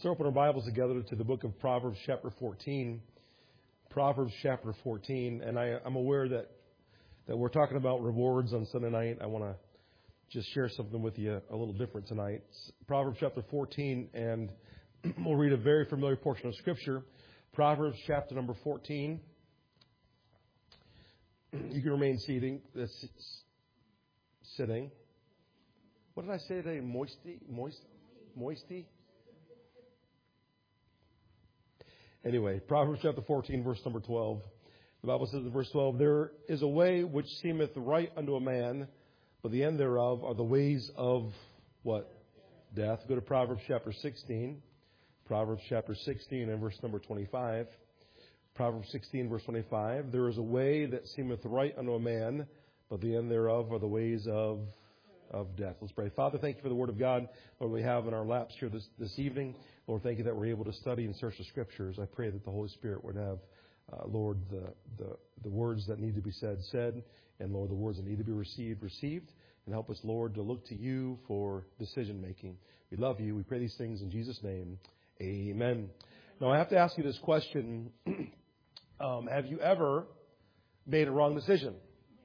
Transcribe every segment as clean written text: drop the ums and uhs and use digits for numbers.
Let's open our Bibles together to the book of Proverbs chapter 14. Proverbs chapter 14. And I'm aware that we're talking about rewards on Sunday night. I want to just share something with you a little different tonight. It's Proverbs chapter 14, and we'll read a very familiar portion of Scripture. Proverbs chapter number 14. You can remain sitting. What did I say today? Moisty? Anyway, Proverbs chapter 14, verse number 12. The Bible says in verse 12, "There is a way which seemeth right unto a man, but the end thereof are the ways of," what? Death. Go to Proverbs chapter 16. Proverbs chapter 16 and verse number 25. Proverbs 16, verse 25. "There is a way that seemeth right unto a man, but the end thereof are the ways of death." Let's pray. Father, thank you for the Word of God, Lord, we have in our laps here this evening. Lord, thank you that we're able to study and search the Scriptures. I pray that the Holy Spirit would have, Lord, the words that need to be said, and, Lord, the words that need to be received, and help us, Lord, to look to you for decision-making. We love you. We pray these things in Jesus' name. Amen. Now, I have to ask you this question. Have you ever made a wrong decision?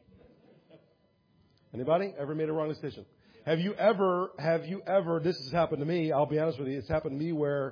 Anybody ever made a wrong decision? Have you ever, this has happened to me, I'll be honest with you, it's happened to me where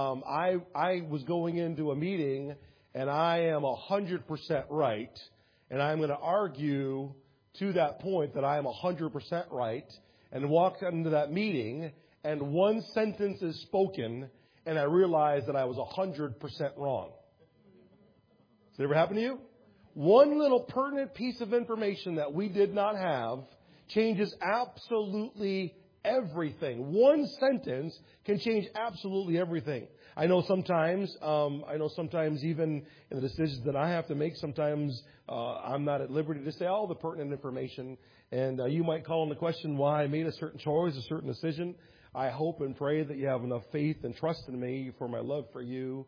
I was going into a meeting and I am 100% right, and I'm going to argue to that point that I am 100% right, and walk into that meeting and one sentence is spoken and I realize that I was 100% wrong. Has it ever happened to you? One little pertinent piece of information that we did not have changes absolutely everything. One sentence can change absolutely everything. I know sometimes even in the decisions that I have to make, sometimes I'm not at liberty to say all the pertinent information. And you might call into question why I made a certain choice, a certain decision. I hope and pray that you have enough faith and trust in me for my love for you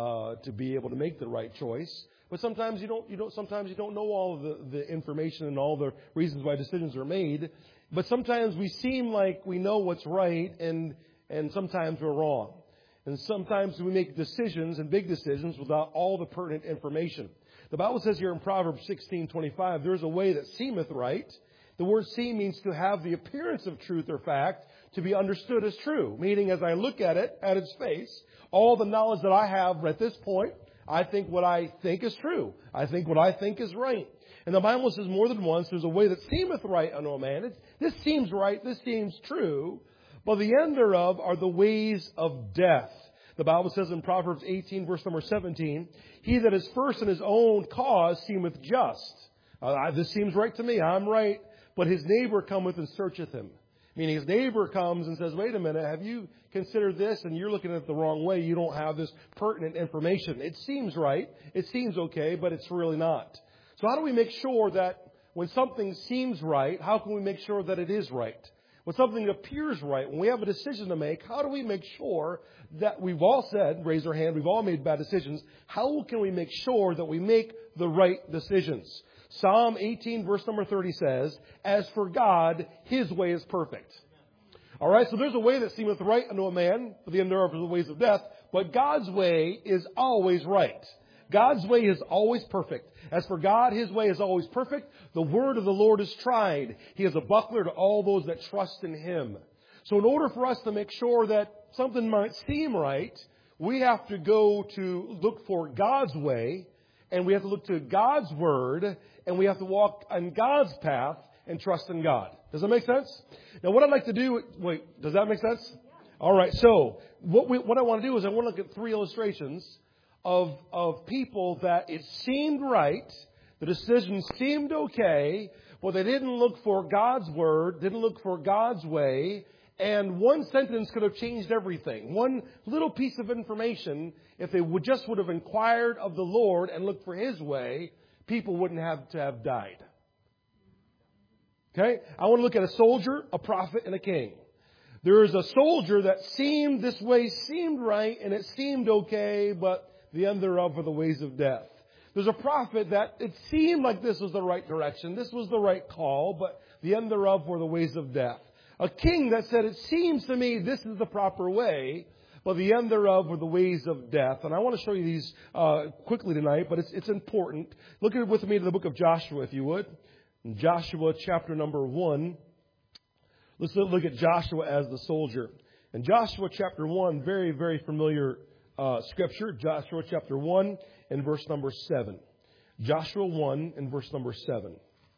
to be able to make the right choice. But sometimes you don't know all of the information and all the reasons why decisions are made. But sometimes we seem like we know what's right, and sometimes we're wrong. And sometimes we make decisions and big decisions without all the pertinent information. The Bible says here in Proverbs 16:25, "There is a way that seemeth right." The word "seem" means to have the appearance of truth or fact, to be understood as true. Meaning, as I look at it, at its face, all the knowledge that I have at this point, I think what I think is true. I think what I think is right. And the Bible says more than once, there's a way that seemeth right unto a man. This seems right, this seems true, but the end thereof are the ways of death. The Bible says in Proverbs 18, verse number 17, "He that is first in his own cause seemeth just." This seems right to me, I'm right, but his neighbor cometh and searcheth him. Meaning his neighbor comes and says, "Wait a minute, have you considered this?" And you're looking at it the wrong way. You don't have this pertinent information. It seems right. It seems okay, but it's really not. So how do we make sure that when something seems right, how can we make sure that it is right? When something appears right, when we have a decision to make, how do we make sure that we've all said, raise our hand, we've all made bad decisions. How can we make sure that we make the right decisions? Psalm 18, verse number 30 says, "As for God, His way is perfect." All right, so there's a way that seemeth right unto a man, but the end thereof are the ways of death. But God's way is always right. God's way is always perfect. As for God, His way is always perfect. The word of the Lord is tried. He is a buckler to all those that trust in Him. So in order for us to make sure that something might seem right, we have to go to look for God's way, and we have to look to God's word, and we have to walk on God's path and trust in God. Does that make sense? Now, what I'd like to do... Wait, does that make sense? All right, so what I want to do is I want to look at three illustrations of people that it seemed right, the decision seemed okay, but they didn't look for God's word, didn't look for God's way, and one sentence could have changed everything. One little piece of information, if they would have inquired of the Lord and looked for His way, people wouldn't have to have died. Okay? I want to look at a soldier, a prophet, and a king. There is a soldier that seemed right, and it seemed okay, but the end thereof are the ways of death. There's a prophet that it seemed like this was the right direction, this was the right call, but the end thereof were the ways of death. A king that said, "It seems to me this is the proper way," but the end thereof were the ways of death. And I want to show you these quickly tonight, but it's important. Look at it with me to the book of Joshua, if you would. In Joshua chapter number 1. Let's look at Joshua as the soldier. In Joshua chapter 1, very, very familiar scripture. Joshua chapter 1 and verse number 7. Joshua 1 and verse number 7.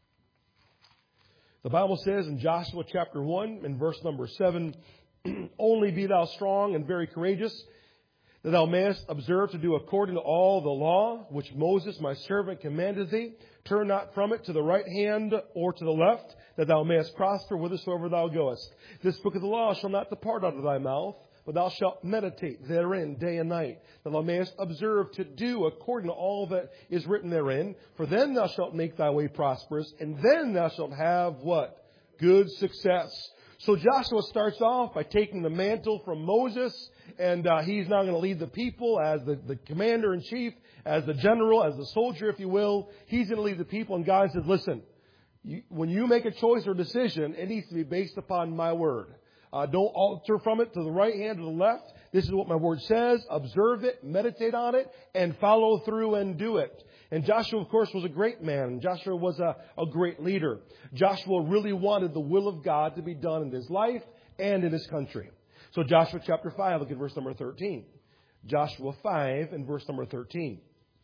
The Bible says in Joshua chapter 1 and verse number 7, only be thou strong and very courageous, that thou mayest observe to do according to all the law which Moses my servant commanded thee. Turn not from it to the right hand or to the left, that thou mayest prosper whithersoever thou goest. This book of the law shall not depart out of thy mouth, but thou shalt meditate therein day and night, that thou mayest observe to do according to all that is written therein. For then thou shalt make thy way prosperous, and then thou shalt have what? Good success. So Joshua starts off by taking the mantle from Moses, and he's now going to lead the people as the commander-in-chief, as the general, as the soldier, if you will. He's going to lead the people, and God says, listen, when you make a choice or decision, it needs to be based upon my word. Don't alter from it to the right hand or the left. This is what my word says. Observe it, meditate on it, and follow through and do it. And Joshua, of course, was a great man. Joshua was a great leader. Joshua really wanted the will of God to be done in his life and in his country. So Joshua chapter 5, look at verse number 13. Joshua 5 and verse number 13.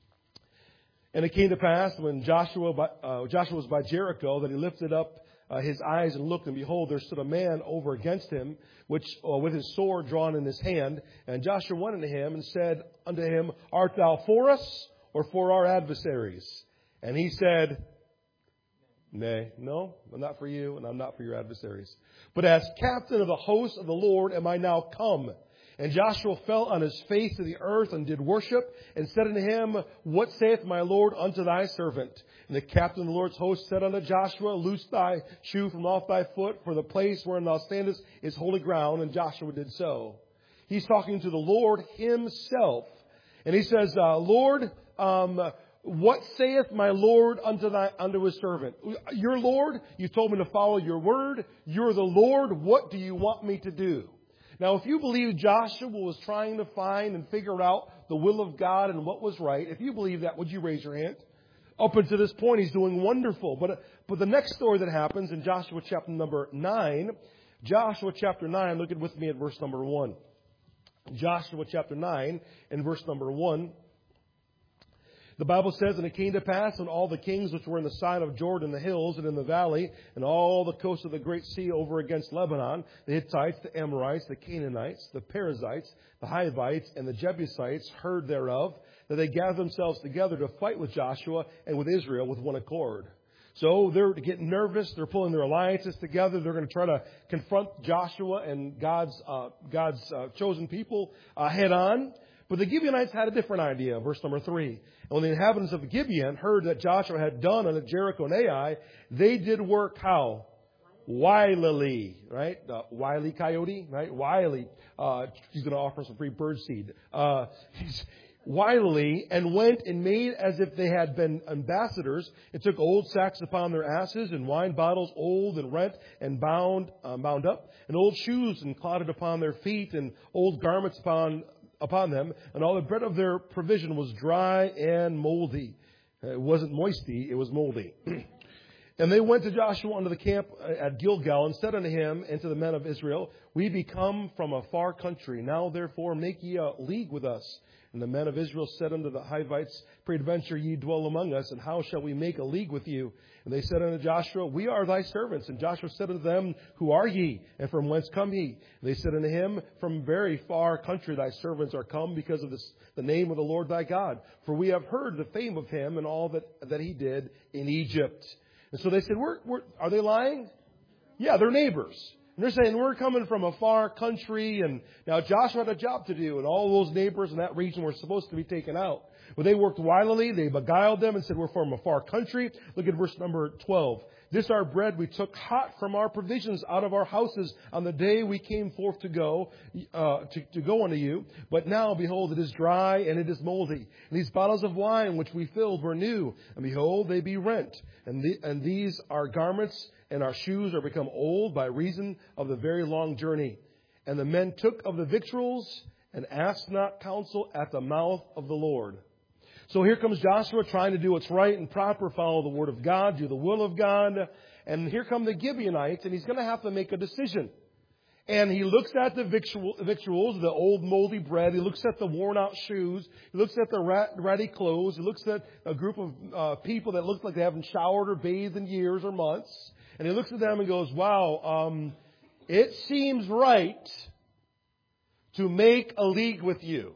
And it came to pass when Joshua was by Jericho that he lifted up his eyes and looked, and behold, there stood a man over against him, which with his sword drawn in his hand. And Joshua went unto him and said unto him, Art thou for us or for our adversaries? And he said, Nay, no, I'm not for you, and I'm not for your adversaries. But as captain of the host of the Lord am I now come. And Joshua fell on his face to the earth and did worship, and said unto him, What saith my Lord unto thy servant? And the captain of the Lord's host said unto Joshua, Loose thy shoe from off thy foot, for the place wherein thou standest is holy ground. And Joshua did so. He's talking to the Lord himself. And he says, Lord, what saith my Lord unto his servant? Your Lord, you told me to follow your word. You're the Lord. What do you want me to do? Now, if you believe Joshua was trying to find and figure out the will of God and what was right, if you believe that, would you raise your hand? Up until this point, he's doing wonderful. But the next story that happens in Joshua chapter number 9, Joshua chapter 9, look at with me at verse number 1. Joshua chapter 9 and verse number 1. The Bible says, And it came to pass when all the kings which were in the side of Jordan, the hills and in the valley, and all the coast of the great sea over against Lebanon, the Hittites, the Amorites, the Canaanites, the Perizzites, the Hivites, and the Jebusites heard thereof, that they gathered themselves together to fight with Joshua and with Israel with one accord. So they're getting nervous. They're pulling their alliances together. They're going to try to confront Joshua and God's chosen people head on. But the Gibeonites had a different idea. Verse number 3. And when the inhabitants of Gibeon heard that Joshua had done unto Jericho and Ai, they did work how? Wilily, right? Wily coyote, right? Wily. She's going to offer some free bird seed. Wilily, and went and made as if they had been ambassadors, and took old sacks upon their asses, and wine bottles old and rent and bound up, and old shoes and clotted upon their feet, and old garments upon them, and all the bread of their provision was dry and moldy. It wasn't moisty, it was moldy. And they went to Joshua unto the camp at Gilgal, and said unto him and to the men of Israel, We be come from a far country. Now therefore make ye a league with us. And the men of Israel said unto the Hivites, Peradventure ye dwell among us, and how shall we make a league with you? And they said unto Joshua, We are thy servants. And Joshua said unto them, Who are ye, and from whence come ye? And they said unto him, From very far country thy servants are come, because of the name of the Lord thy God. For we have heard the fame of him and all that he did in Egypt. And so they said, Are they lying? Yeah, they're neighbors. And they're saying, we're coming from a far country, and now Joshua had a job to do, and all those neighbors in that region were supposed to be taken out. But they worked wilily, they beguiled them and said, we're from a far country. Look at verse number 12. This our bread we took hot from our provisions out of our houses on the day we came forth to go unto you. But now, behold, it is dry and it is moldy. And these bottles of wine which we filled were new, and behold, they be rent. And these our garments and our shoes are become old by reason of the very long journey. And the men took of the victuals and ask not counsel at the mouth of the Lord. So here comes Joshua trying to do what's right and proper, follow the word of God, do the will of God. And here come the Gibeonites, and he's going to have to make a decision. And he looks at the victuals, the old moldy bread. He looks at the worn out shoes. He looks at the ratty clothes. He looks at a group of people that look like they haven't showered or bathed in years or months. And he looks at them and goes, wow, it seems right to make a league with you.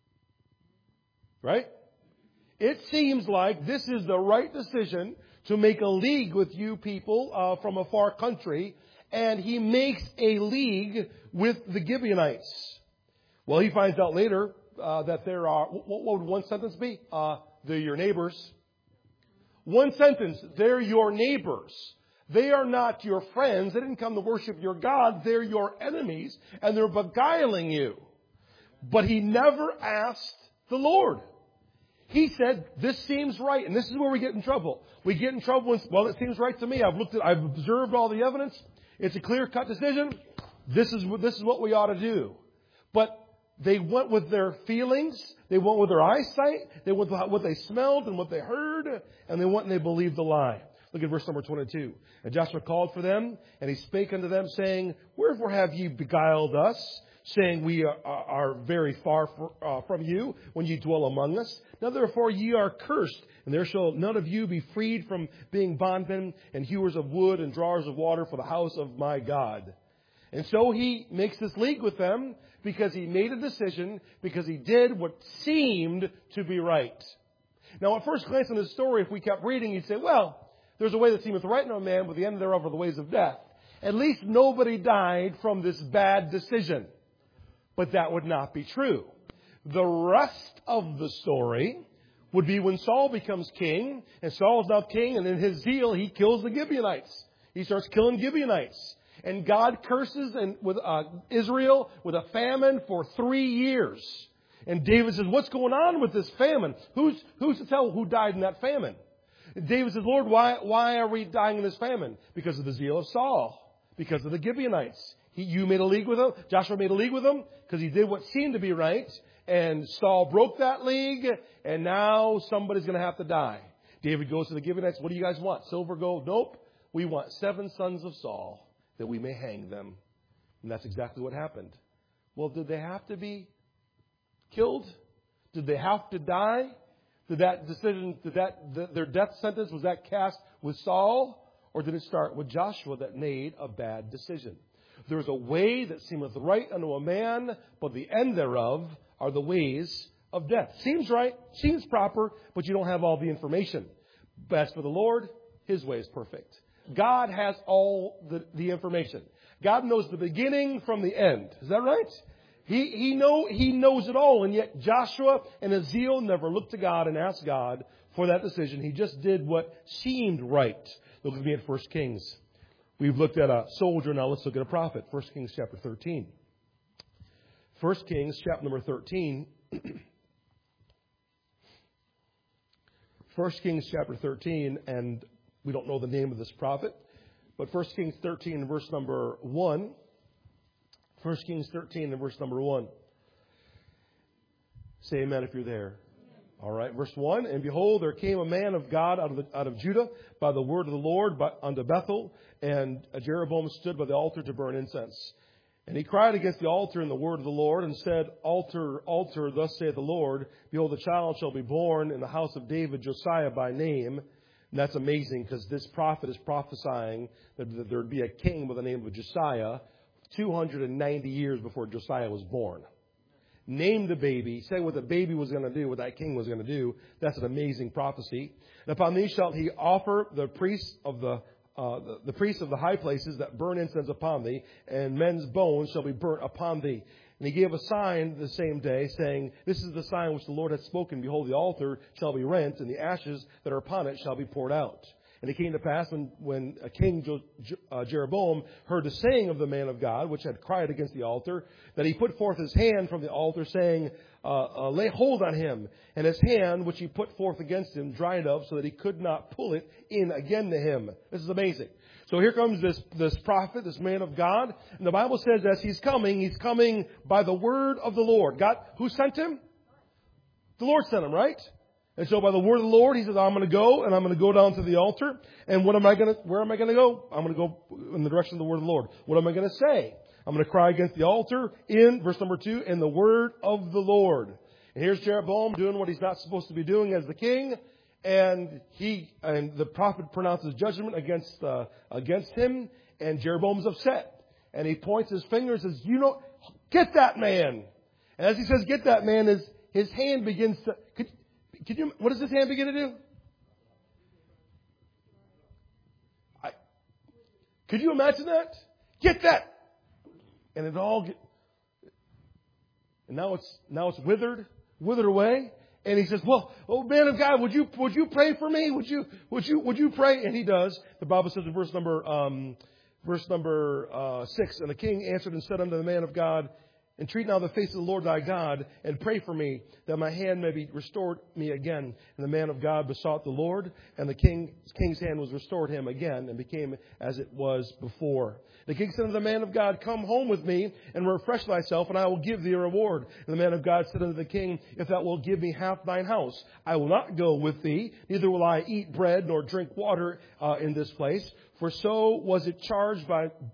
Right? It seems like this is the right decision to make a league with you people from a far country. And he makes a league with the Gibeonites. Well, he finds out later that there are, what would one sentence be? They're your neighbors. One sentence, they're your neighbors. They are not your friends. They didn't come to worship your God. They're your enemies, and they're beguiling you. But he never asked the Lord. He said, this seems right. And this is where we get in trouble. We get in trouble when, well, it seems right to me. I've observed all the evidence. It's a clear-cut decision. This is what we ought to do. But they went with their feelings. They went with their eyesight. They went with what they smelled and what they heard. And they went and they believed the lie. Look at verse number 22. And Joshua called for them, and he spake unto them, saying, Wherefore have ye beguiled us, saying, We are very far from you, when ye dwell among us? Now therefore ye are cursed, and there shall none of you be freed from being bondmen, and hewers of wood, and drawers of water for the house of my God. And so he makes this league with them, because he made a decision, because he did what seemed to be right. Now at first glance in this story, if we kept reading, you'd say, well, there's a way that seemeth right unto a man, but the end thereof are the ways of death. At least nobody died from this bad decision. But that would not be true. The rest of the story would be when Saul becomes king, and Saul is now king, and in his zeal, he kills the Gibeonites. He starts killing Gibeonites. And God curses with Israel with a famine for 3 years. And David says, what's going on with this famine? Who's to tell who died in that famine? And David says, Lord, why are we dying in this famine? Because of the zeal of Saul. Because of the Gibeonites. You made a league with them. Joshua made a league with them because he did what seemed to be right. And Saul broke that league. And now somebody's going to have to die. David goes to the Gibeonites. What do you guys want? Silver, gold? Nope. We want 7 sons of Saul that we may hang them. And that's exactly what happened. Well, did they have to be killed? Did they have to die? Did that decision, their death sentence, was that cast with Saul? Or did it start with Joshua that made a bad decision? There's a way that seemeth right unto a man, but the end thereof are the ways of death. Seems right, seems proper, but you don't have all the information. But as for the Lord, His way is perfect. God has all the information. God knows the beginning from the end. Is that right? He knows it all, and yet Joshua in his zeal never looked to God and asked God for that decision. He just did what seemed right. Look with me at 1 Kings. We've looked at a soldier, now let's look at a prophet. 1 Kings chapter 13. 1 Kings chapter number 13. 1 Kings chapter 13, and we don't know the name of this prophet, but 1 Kings 13 and verse number 1. 1 Kings 13 and verse number 1. Say amen if you're there. All right, verse 1. And behold, there came a man of God out of Judah by the word of the Lord unto Bethel, and Jeroboam stood by the altar to burn incense. And he cried against the altar in the word of the Lord, and said, Altar, altar, thus saith the Lord, behold, a child shall be born in the house of David, Josiah by name. And that's amazing, because this prophet is prophesying that there would be a king by the name of Josiah 290 years before Josiah was born. Named the baby, say what the baby was going to do, what that king was going to do. That's an amazing prophecy. And upon these shall he offer the priests of the priests of the high places that burn incense upon thee, and men's bones shall be burnt upon thee. And he gave a sign the same day, saying, This is the sign which the Lord hath spoken. Behold, the altar shall be rent, and the ashes that are upon it shall be poured out. And it came to pass when King Jeroboam heard the saying of the man of God, which had cried against the altar, that he put forth his hand from the altar, saying, lay hold on him. And his hand, which he put forth against him, dried up, so that he could not pull it in again to him. This is amazing. So here comes this prophet, this man of God. And the Bible says as he's coming by the word of the Lord. God, who sent him? The Lord sent him, right? And so by the word of the Lord, he says, I'm going to go, and I'm going to go down to the altar. And where am I going to go? I'm going to go in the direction of the word of the Lord. What am I going to say? I'm going to cry against the altar in, verse number 2, in the word of the Lord. And here's Jeroboam doing what he's not supposed to be doing as the king. And the prophet pronounces judgment against him. And Jeroboam's upset. And he points his finger and says, get that man. And as he says, get that man, his hand begins to... what does his hand begin to do? Could you imagine that? Get that! And it all and now it's withered away. And he says, well, man of God, would you pray for me? Would you pray? And he does. The Bible says in verse number 6, and the king answered and said unto the man of God, entreat now the face of the Lord thy God, and pray for me, that my hand may be restored me again. And the man of God besought the Lord, and the king's hand was restored him again, and became as it was before. The king said unto the man of God, come home with me, and refresh thyself, and I will give thee a reward. And the man of God said unto the king, if thou wilt give me half thine house, I will not go with thee, neither will I eat bread nor drink water in this place. For so was it charged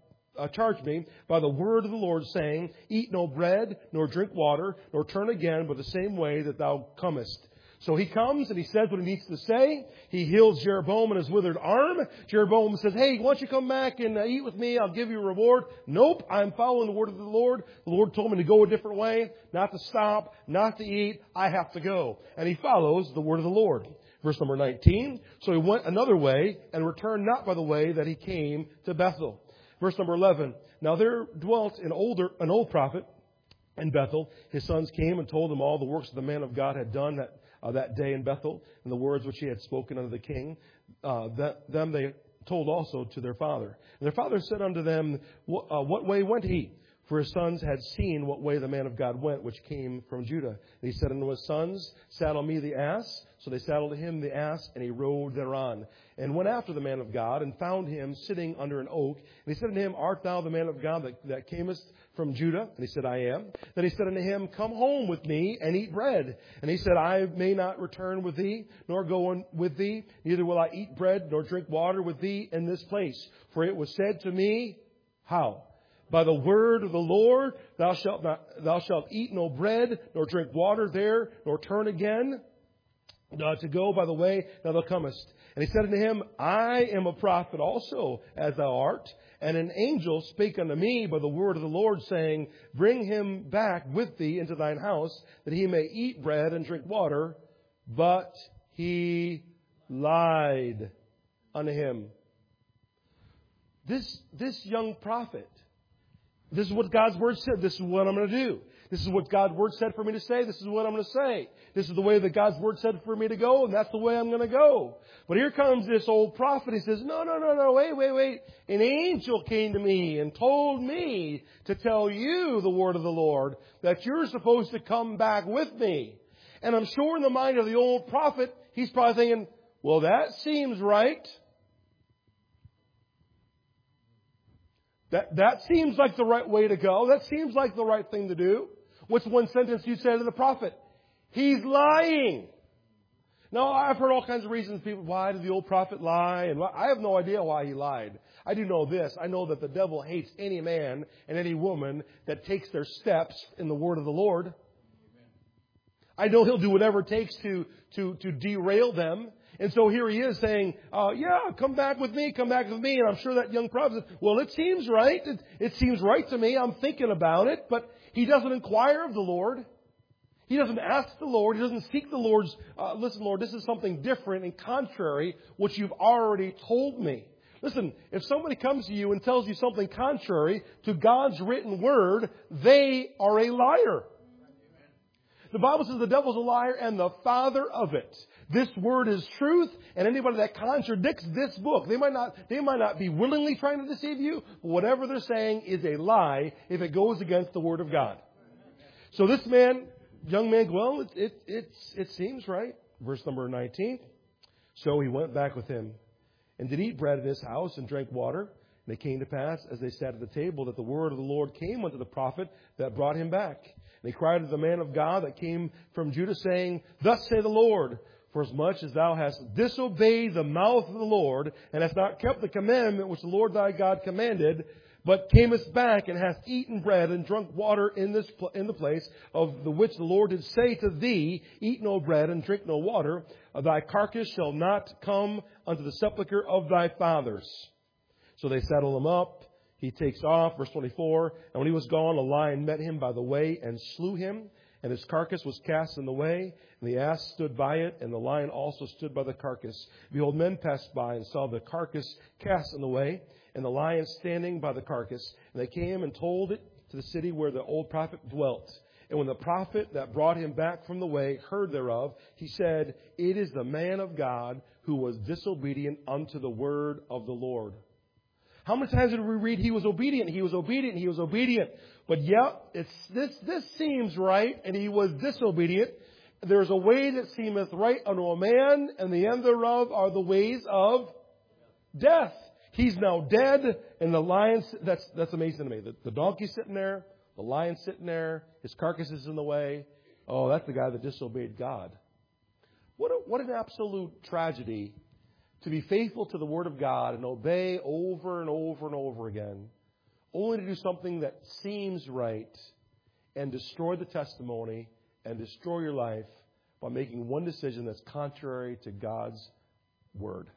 me by the word of the Lord, saying, eat no bread, nor drink water, nor turn again, but the same way that thou comest. So he comes and he says what he needs to say. He heals Jeroboam in his withered arm. Jeroboam says, hey, why don't you come back and eat with me? I'll give you a reward. Nope, I'm following the word of the Lord. The Lord told me to go a different way, not to stop, not to eat. I have to go. And he follows the word of the Lord. Verse number 19, so he went another way and returned not by the way that he came to Bethel. Verse number 11, now there dwelt an old prophet in Bethel. His sons came and told him all the works that the man of God had done that day in Bethel, and the words which he had spoken unto the king. Them they told also to their father. And their father said unto them, what way went he? For his sons had seen what way the man of God went, which came from Judah. And he said unto his sons, saddle me the ass. So they saddled him the ass, and he rode thereon. And went after the man of God, and found him sitting under an oak. And he said unto him, art thou the man of God that camest from Judah? And he said, I am. Then he said unto him, come home with me, and eat bread. And he said, I may not return with thee, nor go on with thee. Neither will I eat bread, nor drink water with thee in this place. For it was said to me, how? By the word of the Lord, thou shalt eat no bread, nor drink water there, nor turn again to go by the way that thou comest. And he said unto him, I am a prophet also, as thou art. And an angel spake unto me by the word of the Lord, saying, bring him back with thee into thine house, that he may eat bread and drink water. But he lied unto him. This young prophet, this is what God's word said. This is what I'm going to do. This is what God's word said for me to say. This is what I'm going to say. This is the way that God's word said for me to go, and that's the way I'm going to go. But here comes this old prophet. He says, no, wait. An angel came to me and told me to tell you the word of the Lord, that you're supposed to come back with me. And I'm sure in the mind of the old prophet, he's probably thinking, well, that seems right. That seems like the right way to go. That seems like the right thing to do. What's one sentence you say to the prophet? He's lying. Now, I've heard all kinds of reasons. People, why did the old prophet lie? And I have no idea why he lied. I do know this. I know that the devil hates any man and any woman that takes their steps in the word of the Lord. I know he'll do whatever it takes to derail them. And so here he is saying, come back with me. And I'm sure that young prophet says, well, it seems right. It seems right to me. I'm thinking about it. But he doesn't inquire of the Lord. He doesn't ask the Lord. He doesn't seek the Lord's, listen, Lord, this is something different and contrary, which you've already told me. Listen, if somebody comes to you and tells you something contrary to God's written word, they are a liar. The Bible says the devil's a liar and the father of it. This word is truth, and anybody that contradicts this book, they might not be willingly trying to deceive you, but whatever they're saying is a lie if it goes against the word of God. So this young man, well, it seems right. Verse number 19. So he went back with him and did eat bread in his house and drank water. And it came to pass, as they sat at the table, that the word of the Lord came unto the prophet that brought him back. And he cried to the man of God that came from Judah, saying, Thus saith the Lord, forasmuch as thou hast disobeyed the mouth of the Lord, and hast not kept the commandment which the Lord thy God commanded, but camest back and hast eaten bread and drunk water in the place of the which the Lord did say to thee, Eat no bread and drink no water, thy carcass shall not come unto the sepulchre of thy fathers. So they settle him up. He takes off, verse 24. And when he was gone, a lion met him by the way and slew him. And his carcass was cast in the way. And the ass stood by it, and the lion also stood by the carcass. Behold, men passed by and saw the carcass cast in the way, and the lion standing by the carcass. And they came and told it to the city where the old prophet dwelt. And when the prophet that brought him back from the way heard thereof, he said, It is the man of God who was disobedient unto the word of the Lord. How many times did we read he was obedient, he was obedient, he was obedient? But this seems right, and he was disobedient. There's a way that seemeth right unto a man, and the end thereof are the ways of death. He's now dead, and the lion, that's amazing to me. The donkey's sitting there, the lion's sitting there, his carcass is in the way. Oh, that's the guy that disobeyed God. What an absolute tragedy to be faithful to the Word of God and obey over and over and over again, only to do something that seems right and destroy the testimony and destroy your life by making one decision that's contrary to God's Word.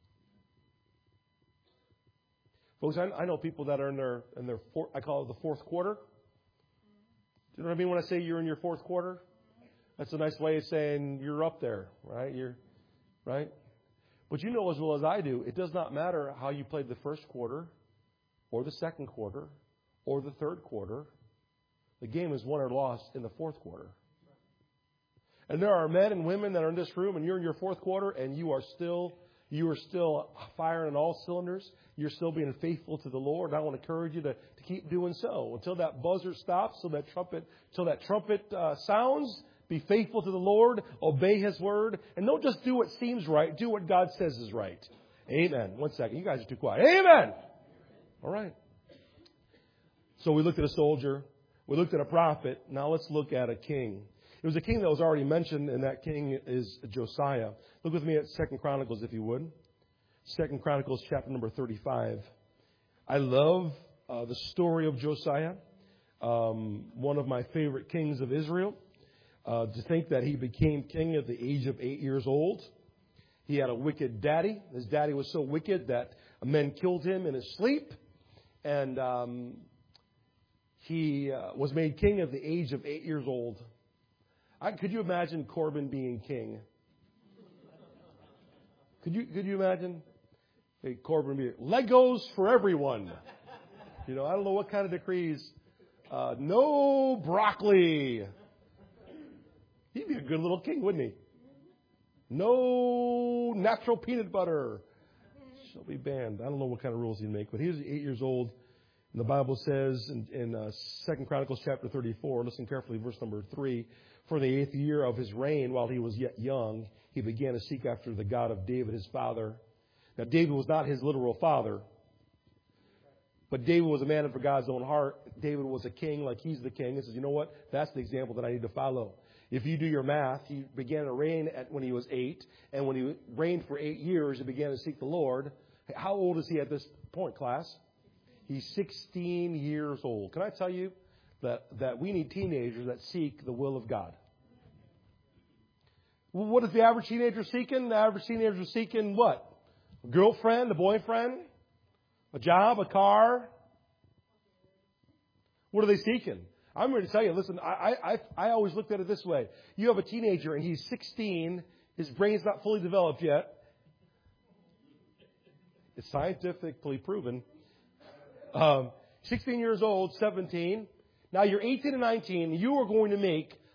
Folks, I know people that are in their I call it the fourth quarter. Do you know what I mean when I say you're in your fourth quarter? That's a nice way of saying you're up there, right? Right? But you know as well as I do, it does not matter how you played the first quarter or the second quarter or the third quarter. The game is won or lost in the fourth quarter. And there are men and women that are in this room, and you're in your fourth quarter, and you are still firing on all cylinders. You're still being faithful to the Lord. And I want to encourage you to keep doing so until that buzzer stops, till that trumpet sounds. Be faithful to the Lord. Obey His word. And don't just do what seems right. Do what God says is right. Amen. One second. You guys are too quiet. Amen. All right. So we looked at a soldier. We looked at a prophet. Now let's look at a king. It was a king that was already mentioned, and that king is Josiah. Look with me at 2 Chronicles, if you would. 2 Chronicles, chapter number 35. I love the story of Josiah, one of my favorite kings of Israel. To think that he became king at the age of 8 years old. He had a wicked daddy. His daddy was so wicked that men killed him in his sleep. And he was made king at the age of 8 years old. Could you imagine Corbin being king? Could you imagine? Hey, Corbin being Legos for everyone. I don't know what kind of decrees. No broccoli. He'd be a good little king, wouldn't he? No natural peanut butter. Shall be banned. I don't know what kind of rules he'd make, but he was 8 years old. And the Bible says in 2 Chronicles chapter 34, listen carefully, verse number 3, For the 8th year of his reign, while he was yet young, he began to seek after the God of David, his father. Now, David was not his literal father, but David was a man after God's own heart. David was a king like he's the king. He says, you know what? That's the example that I need to follow. If you do your math, he began to reign when he was 8, and when he reigned for 8 years, he began to seek the Lord. How old is he at this point, class? He's 16 years old. Can I tell you that we need teenagers that seek the will of God? Well, what is the average teenager seeking? The average teenager is seeking what? A girlfriend, a boyfriend, a job, a car? What are they seeking? I'm ready to tell you, listen, I always looked at it this way. You have a teenager and he's 16. His brain's not fully developed yet. It's scientifically proven. 16 years old, 17. Now you're 18 and 19. You are going to make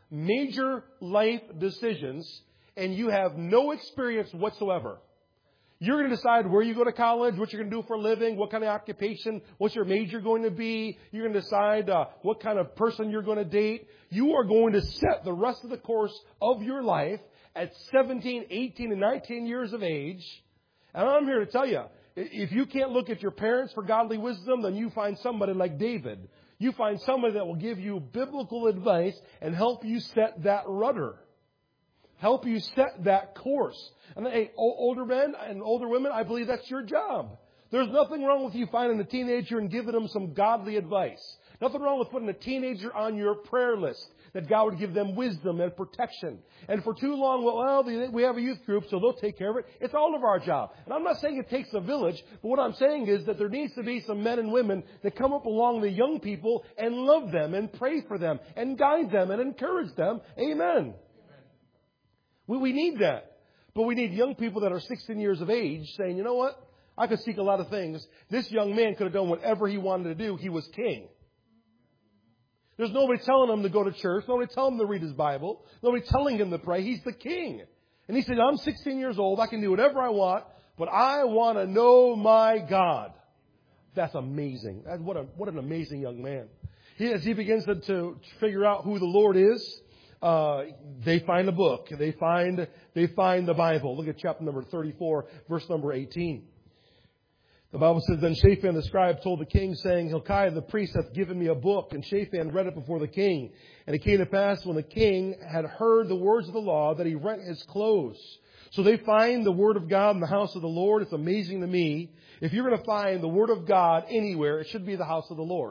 major life decisions and you have no experience whatsoever. You're going to decide where you go to college, what you're going to do for a living, what kind of occupation, what's your major going to be. You're going to decide what kind of person you're going to date. You are going to set the rest of the course of your life at 17, 18, and 19 years of age. And I'm here to tell you, if you can't look at your parents for godly wisdom, then you find somebody like David. You find somebody that will give you biblical advice and help you set that rudder. Help you set that course. And hey, older men and older women, I believe that's your job. There's nothing wrong with you finding a teenager and giving them some godly advice. Nothing wrong with putting a teenager on your prayer list, that God would give them wisdom and protection. And for too long, we have a youth group, so they'll take care of it. It's all of our job. And I'm not saying it takes a village, but what I'm saying is that there needs to be some men and women that come up along the young people and love them and pray for them and guide them and encourage them. Amen. We need that. But we need young people that are 16 years of age saying, you know what? I could seek a lot of things. This young man could have done whatever he wanted to do. He was king. There's nobody telling him to go to church. Nobody telling him to read his Bible. Nobody telling him to pray. He's the king. And he said, I'm 16 years old. I can do whatever I want, but I want to know my God. That's amazing. What an amazing young man. As he begins to figure out who the Lord is, they find a book. They find the Bible. Look at chapter number 34, verse number 18. The Bible says, Then Shaphan the scribe told the king, saying, Hilkiah the priest hath given me a book. And Shaphan read it before the king. And it came to pass, when the king had heard the words of the law, that he rent his clothes. So they find the Word of God in the house of the Lord. It's amazing to me. If you're going to find the Word of God anywhere, it should be the house of the Lord.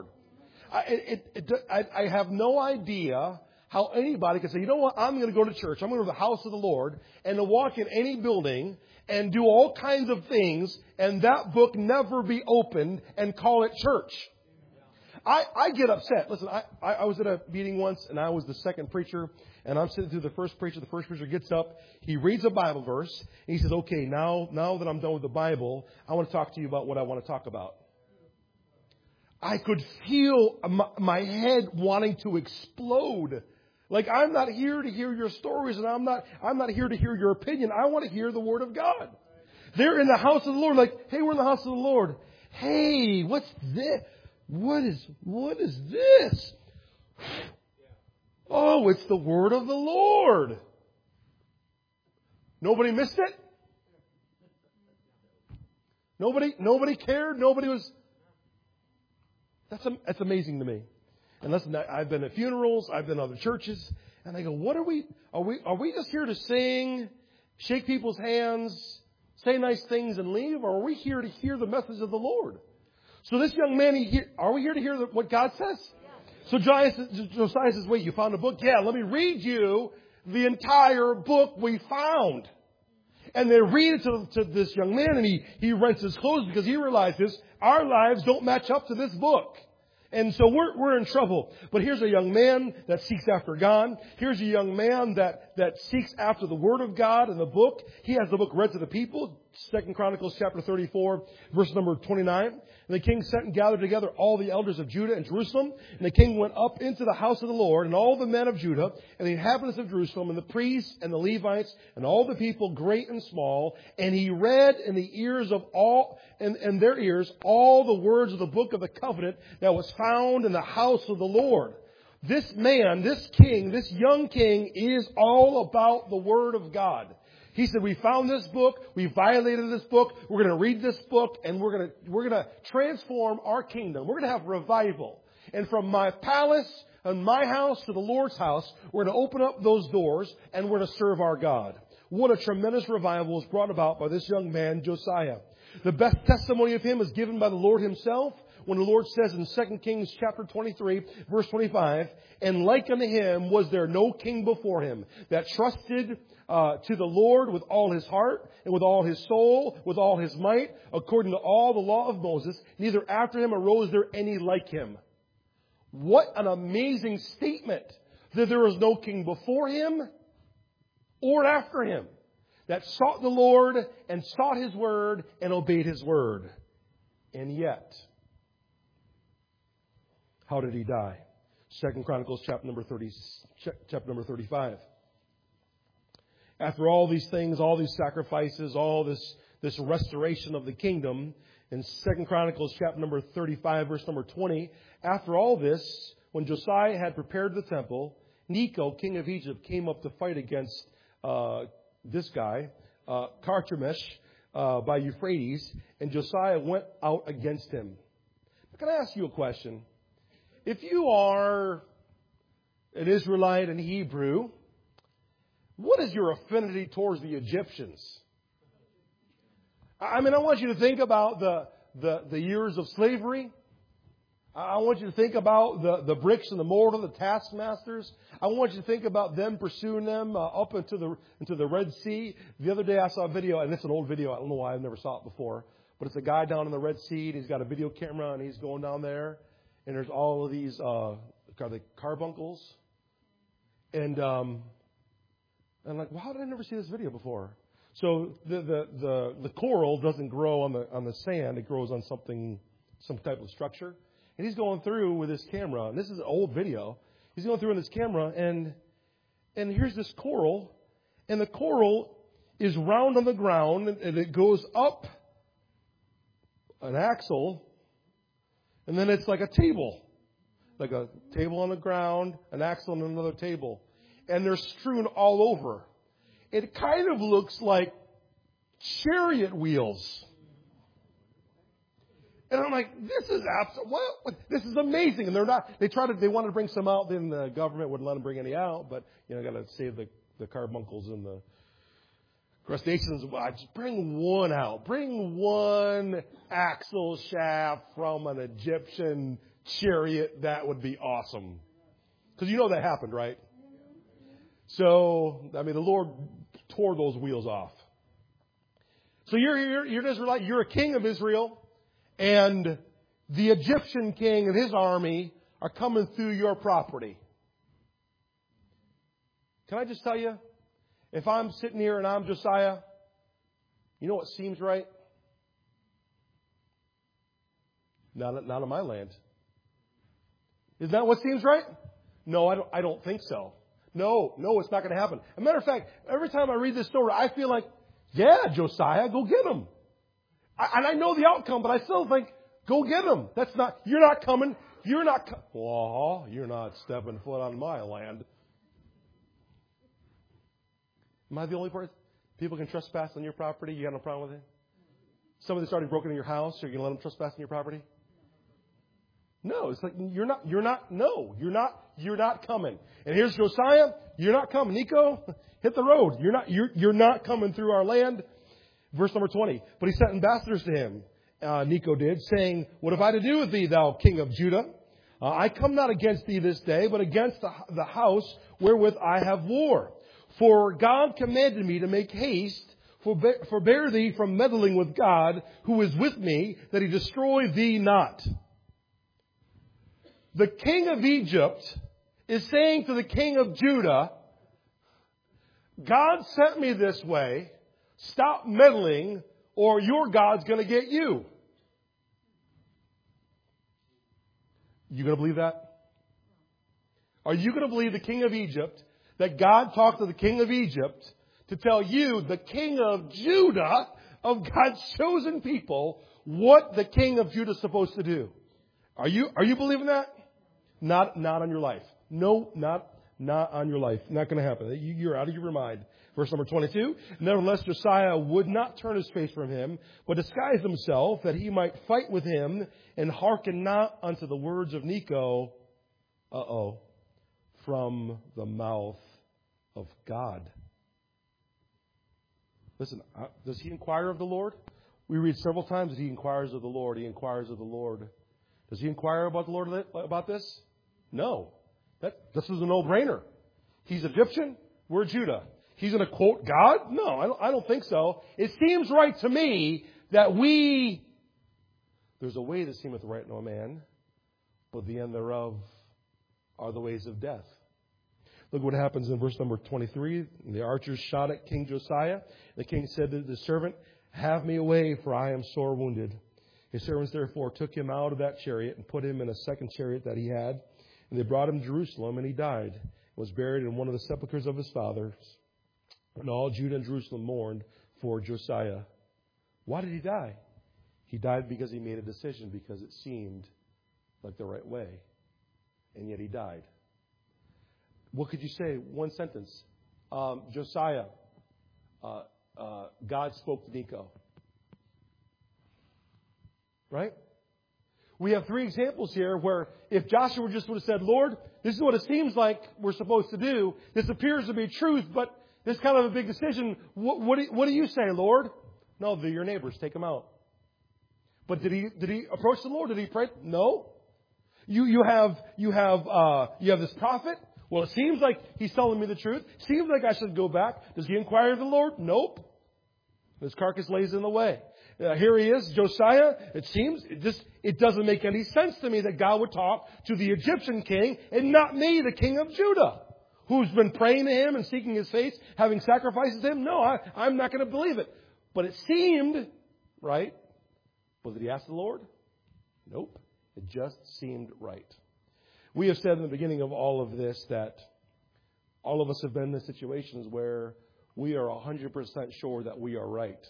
I have no idea how anybody can say, you know what, I'm going to go to church. I'm going to go to the house of the Lord, and to walk in any building and do all kinds of things, and that book never be opened and call it church. I get upset. Listen, I was at a meeting once, and I was the second preacher, and I'm sitting through the first preacher. The first preacher gets up, he reads a Bible verse, and he says, okay, now that I'm done with the Bible, I want to talk to you about what I want to talk about. I could feel my head wanting to explode. Like, I'm not here to hear your stories, and I'm not here to hear your opinion. I want to hear the Word of God. They're in the house of the Lord, like, hey, we're in the house of the Lord. Hey, what's this? What is this? Oh, it's the Word of the Lord. Nobody missed it? Nobody cared? Nobody was... That's amazing to me. And listen, I've been at funerals, I've been to other churches, and I go, what are we just here to sing, shake people's hands, say nice things and leave, or are we here to hear the message of the Lord? So this young man, are we here to hear what God says? So Josiah says, wait, you found a book? Yeah, let me read you the entire book we found. And they read it to this young man, and he rents his clothes because he realizes our lives don't match up to this book. And so we're in trouble. But here's a young man that seeks after God. Here's a young man that seeks after the Word of God and the book. He has the book read to the people. 2 Chronicles chapter 34, verse number 29. And the king sent and gathered together all the elders of Judah and Jerusalem. And the king went up into the house of the Lord, and all the men of Judah, and the inhabitants of Jerusalem, and the priests, and the Levites, and all the people, great and small. And he read in the ears of all, in their ears, all the words of the book of the covenant that was found in the house of the Lord. This man, this king, this young king is all about the Word of God. He said, we found this book, we violated this book, we're going to read this book, and we're going to transform our kingdom. We're going to have revival. And from my palace and my house to the Lord's house, we're going to open up those doors, and we're going to serve our God. What a tremendous revival is brought about by this young man, Josiah. The best testimony of him is given by the Lord himself, when the Lord says in 2 Kings chapter 23, verse 25, and like unto him was there no king before him that trusted to the Lord with all his heart and with all his soul, with all his might, according to all the law of Moses. Neither after him arose there any like him. What an amazing statement that there was no king before him or after him that sought the Lord and sought his word and obeyed his word. And yet, how did he die? 2 Chronicles chapter number 35. After all these things, all these sacrifices, all this restoration of the kingdom, in 2 Chronicles chapter number 35, verse number 20, after all this, when Josiah had prepared the temple, Necho, king of Egypt, came up to fight against this guy, Carchemish, by Euphrates, and Josiah went out against him. Can I ask you a question? If you are an Israelite and Hebrew, what is your affinity towards the Egyptians? I mean, I want you to think about the years of slavery. I want you to think about the bricks and the mortar, the taskmasters. I want you to think about them pursuing them up into the Red Sea. The other day I saw a video, and it's an old video. I don't know why I've never saw it before. But it's a guy down in the Red Sea, and he's got a video camera, and he's going down there. And there's all of these carbuncles. And I'm like, well, how did I never see this video before? So the coral doesn't grow on the sand. It grows on some type of structure. And he's going through with his camera. And this is an old video. He's going through with his camera, and here's this coral. And the coral is round on the ground, and it goes up an axle, and then it's like a table on the ground, an axle, and another table. And they're strewn all over. It kind of looks like chariot wheels. And I'm like, this is this is amazing. And they wanted to bring some out, then the government wouldn't let them bring any out, but got to save the carbuncles and the crustaceans. Well, just bring one out. Bring one axle shaft from an Egyptian chariot. That would be awesome. Because that happened, right? So, I mean, the Lord tore those wheels off. So you're an Israelite. You're a king of Israel. And the Egyptian king and his army are coming through your property. Can I just tell you, if I'm sitting here and I'm Josiah, you know what seems right? Not on my land. Is that what seems right? No, I don't think so. No, it's not going to happen. As a matter of fact, every time I read this story, I feel like, yeah, Josiah, go get him. And I know the outcome, but I still think, go get him. You're not coming. You're not stepping foot on my land. Am I the only person? People can trespass on your property. You got no problem with it? Somebody started broken in your house. Are you going to let them trespass on your property? No, it's like, you're not coming. And here's Josiah. You're not coming. Necho, hit the road. You're not coming through our land. Verse number 20. But he sent ambassadors to him, Necho did, saying, what have I to do with thee, thou king of Judah? I come not against thee this day, but against the house wherewith I have war. For God commanded me to make haste, forbear thee from meddling with God, who is with me, that he destroy thee not. The king of Egypt is saying to the king of Judah, God sent me this way. Stop meddling, or your God's going to get you. You going to believe that? Are you going to believe the king of Egypt, that God talked to the king of Egypt to tell you, the king of Judah, of God's chosen people, what the king of Judah is supposed to do? Are you believing that? Not on your life. No, not on your life. Not going to happen. You're out of your mind. Verse number 22. Nevertheless, Josiah would not turn his face from him, but disguised himself that he might fight with him, and hearken not unto the words of Necho. From the mouth of God. Listen, does he inquire of the Lord? We read several times that he inquires of the Lord. He inquires of the Lord. Does he inquire about the Lord about this? No. This is a no-brainer. He's Egyptian. We're Judah. He's going to quote God? No, I don't think so. It seems right to me that there's a way that seemeth right unto a man, but the end thereof are the ways of death. Look what happens in verse number 23. The archers shot at King Josiah. The king said to the servant, have me away, for I am sore wounded. His servants therefore took him out of that chariot and put him in a second chariot that he had. And they brought him to Jerusalem, and he died, and was buried in one of the sepulchres of his fathers. And all Judah and Jerusalem mourned for Josiah. Why did he die? He died because he made a decision, because it seemed like the right way. And yet he died. What could you say? One sentence. Josiah, God spoke to Nico. Right? We have 3 examples here where if Joshua just would have said, Lord, this is what it seems like we're supposed to do. This appears to be truth, but this is kind of a big decision. What do you say, Lord? No, they're your neighbors. Take them out. But did he approach the Lord? Did he pray? No. You have this prophet. Well, it seems like he's telling me the truth. Seems like I should go back. Does he inquire of the Lord? Nope. His carcass lays in the way. Here he is, Josiah. It doesn't make any sense to me that God would talk to the Egyptian king and not me, the king of Judah, who's been praying to him and seeking his face, having sacrifices to him. No, I'm not going to believe it. But it seemed right. But did he ask the Lord? Nope. It just seemed right. We have said in the beginning of all of this that all of us have been in situations where we are 100% sure that we are right,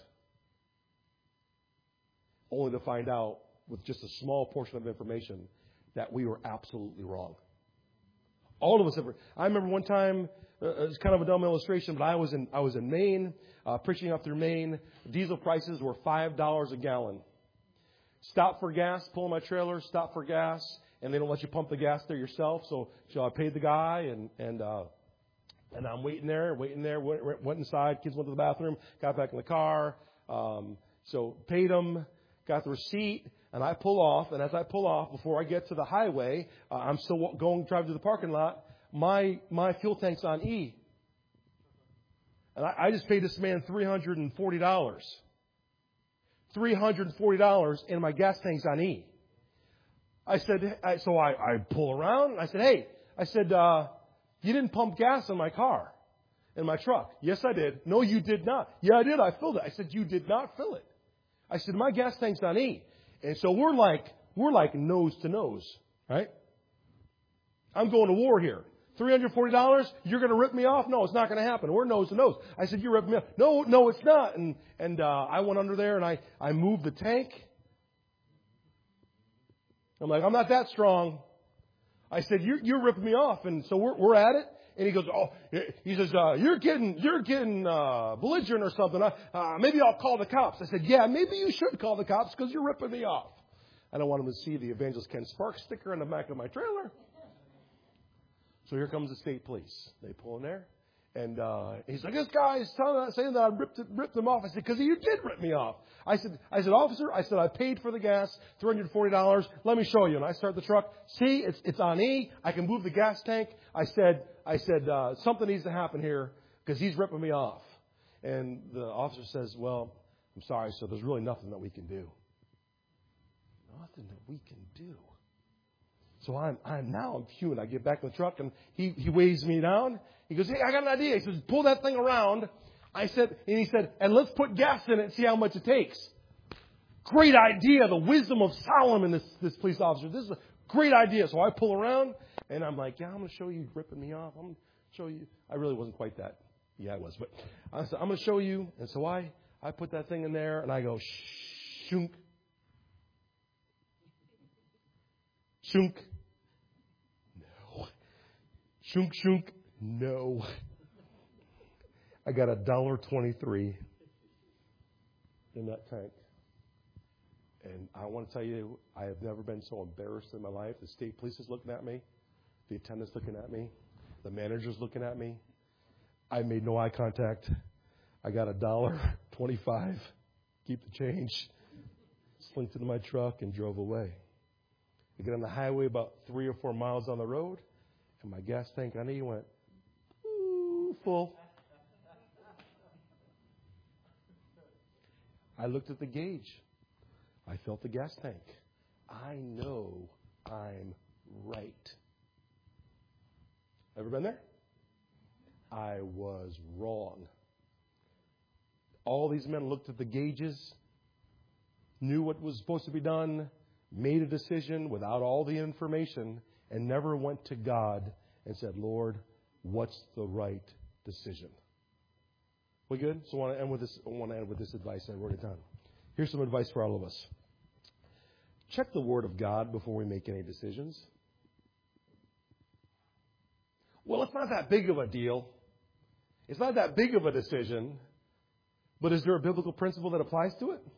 only to find out with just a small portion of information that we were absolutely wrong. All of us have. I remember one time, it's kind of a dumb illustration, but I was in Maine, preaching up through Maine. Diesel prices were $5 a gallon. Stop for gas, pull my trailer, stop for gas, and they don't let you pump the gas there yourself. So I paid the guy, and I'm waiting there, went inside, kids went to the bathroom, got back in the car, so paid him, got the receipt, and I pull off. And as I pull off, before I get to the highway, I'm still driving to the parking lot. My fuel tank's on E, and I just paid this man $340. $340, and my gas tank's on E. I pull around, and I said, hey, you didn't pump gas in my car, in my truck. Yes, I did. No, you did not. Yeah, I did. I filled it. I said, you did not fill it. I said, my gas tank's on E. And so we're like nose to nose, right? I'm going to war here. $340, you're going to rip me off? No, it's not going to happen. We're nose to nose. I said, you're ripping me off. No, it's not. And I went under there and I moved the tank. I'm like, I'm not that strong. I said, you're ripping me off. And so we're at it. And he goes, you're getting belligerent or something. Maybe I'll call the cops. I said, yeah, maybe you should call the cops because you're ripping me off. I don't want him to see the Evangelist Ken Sparks sticker on the back of my trailer. So here comes the state police. They pull in there. And he's like, this guy is saying that I ripped him off. I said, because you did rip me off. I said, officer, I paid for the gas, $340. Let me show you. And I start the truck. See, it's on E. I can move the gas tank. I said, something needs to happen here because he's ripping me off. And the officer says, well, I'm sorry, so there's really nothing that we can do. Nothing that we can do. So I'm fuming. I get back in the truck and he weighs me down. He goes, hey, I got an idea. He says, pull that thing around. He said, and let's put gas in it and see how much it takes. Great idea. The wisdom of Solomon, this police officer. This is a great idea. So I pull around and I'm like, yeah, I'm going to show you ripping me off. I'm going to show you. I really wasn't quite that. Yeah, I was. But I said, I'm going to show you. And so I put that thing in there and I go, shunk. Shunk. No. Shunk, shunk. No. I got $1.23 in that tank. And I want to tell you, I have never been so embarrassed in my life. The state police is looking at me. The attendant's looking at me. The manager's looking at me. I made no eye contact. I got $1.25. Keep the change. Slinked into my truck and drove away. I get on the highway about 3 or 4 miles on the road, and my gas tank on E went, full. I looked at the gauge. I felt the gas tank. I know I'm right. Ever been there? I was wrong. All these men looked at the gauges, knew what was supposed to be done, made a decision without all the information, and never went to God and said, Lord, what's the right decision? We good? So I want to end with this advice. I wrote it down. Here's some advice for all of us. Check the Word of God before we make any decisions. Well, it's not that big of a deal. It's not that big of a decision. But is there a biblical principle that applies to it?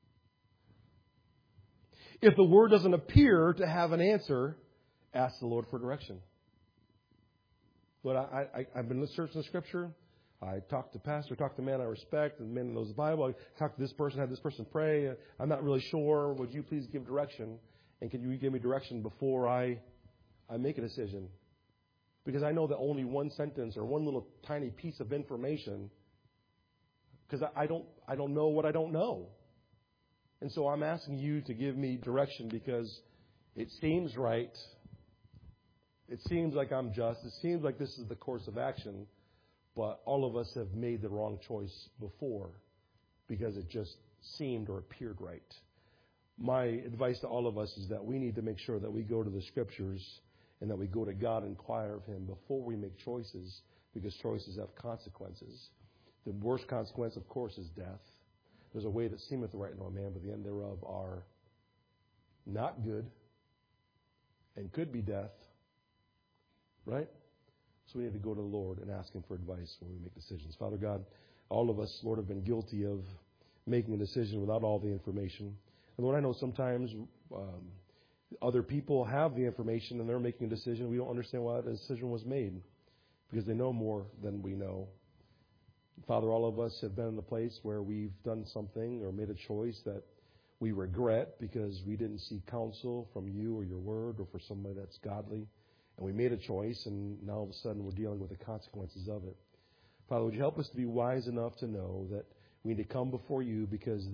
If the Word doesn't appear to have an answer, ask the Lord for direction. But I've been searching the Scripture. I talked to pastor, talked to man I respect, and man who knows the Bible. I talked to this person, had this person pray. I'm not really sure. Would you please give direction? And can you give me direction before I make a decision? Because I know that only one sentence or one little tiny piece of information, because I don't know what I don't know. And so I'm asking you to give me direction because it seems right. It seems like I'm just. It seems like this is the course of action. But all of us have made the wrong choice before because it just seemed or appeared right. My advice to all of us is that we need to make sure that we go to the Scriptures and that we go to God and inquire of Him before we make choices, because choices have consequences. The worst consequence, of course, is death. There's a way that seemeth right unto a man, but the end thereof are not good and could be death. Right? So we need to go to the Lord and ask Him for advice when we make decisions. Father God, all of us, Lord, have been guilty of making a decision without all the information. And Lord, I know sometimes other people have the information and they're making a decision. We don't understand why the decision was made because they know more than we know. Father, all of us have been in the place where we've done something or made a choice that we regret because we didn't seek counsel from you or your word or for somebody that's godly. And we made a choice, and now all of a sudden we're dealing with the consequences of it. Father, would you help us to be wise enough to know that we need to come before you because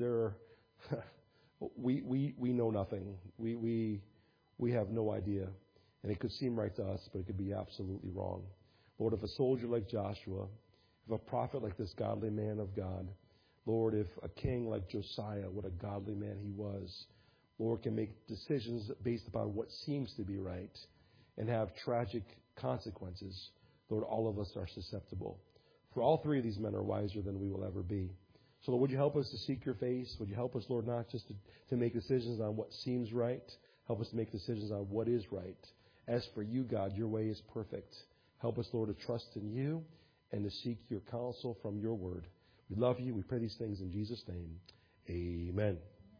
we know nothing. We have no idea. And it could seem right to us, but it could be absolutely wrong. Lord, if a soldier like Joshua, if a prophet like this godly man of God, Lord, if a king like Josiah, what a godly man he was, Lord, can make decisions based upon what seems to be right, and have tragic consequences, Lord, all of us are susceptible. For all three of these men are wiser than we will ever be. So, Lord, would you help us to seek your face? Would you help us, Lord, not just to make decisions on what seems right? Help us to make decisions on what is right. As for you, God, your way is perfect. Help us, Lord, to trust in you and to seek your counsel from your word. We love you. We pray these things in Jesus' name. Amen.